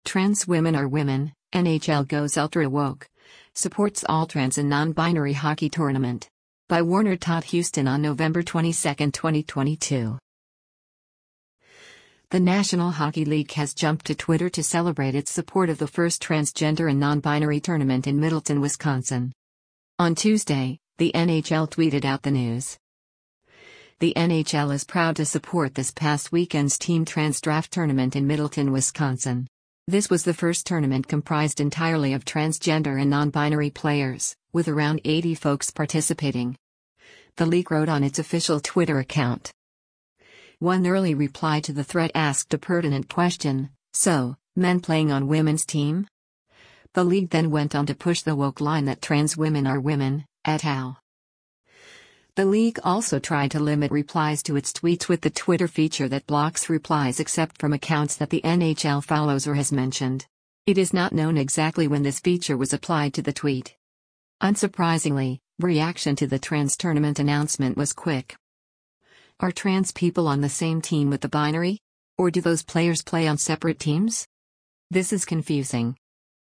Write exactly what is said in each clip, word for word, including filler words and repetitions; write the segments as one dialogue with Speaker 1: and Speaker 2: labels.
Speaker 1: Trans women are women, N H L goes ultra woke. Supports all trans and non-binary hockey tournament. By Warner Todd Houston on November twenty-second, twenty twenty-two. The National Hockey League has jumped to Twitter to celebrate its support of the first transgender and non-binary tournament in Middleton, Wisconsin. On Tuesday, the N H L tweeted out the news. The N H L is proud to support this past weekend's Team Trans Draft tournament in Middleton, Wisconsin. This was the first tournament comprised entirely of transgender and non-binary players, with around eighty folks participating. The league wrote on its official Twitter account. One early reply to the thread asked a pertinent question: so, men playing on women's team? The league then went on to push the woke line that trans women are women, et al. The league also tried to limit replies to its tweets with the Twitter feature that blocks replies except from accounts that the N H L follows or has mentioned. It is not known exactly when this feature was applied to the tweet. Unsurprisingly, reaction to the trans tournament announcement was quick. Are trans people on the same team with the binary? Or do those players play on separate teams? This is confusing.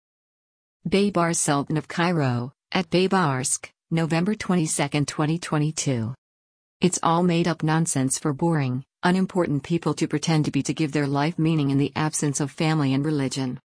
Speaker 1: Baybar Sultan of Cairo, at Baybarsk, November twenty-second, twenty twenty-two. It's all made-up nonsense for boring, unimportant people to pretend to be to give their life meaning in the absence of family and religion.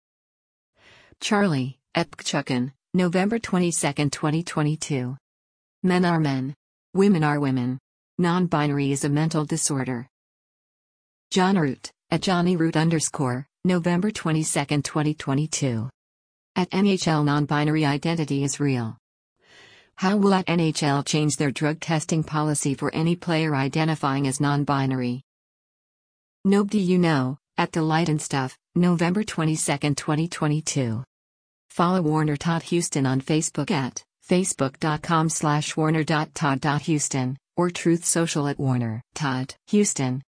Speaker 1: Charlie, at Pkchukin, November twenty-second, twenty twenty-two. Men are men. Women are women. Non-binary is a mental disorder. John Root, at Johnny Root underscore, November twenty-second, twenty twenty-two. At N H L non-binary identity is real. How will at N H L change their drug testing policy for any player identifying as non-binary? Nobody you know, at Delight and Stuff, November twenty-second, twenty twenty-two. Follow Warner Todd Houston on Facebook at facebook.com slash warner.todd.houston or Truth Social at Warner Todd Houston.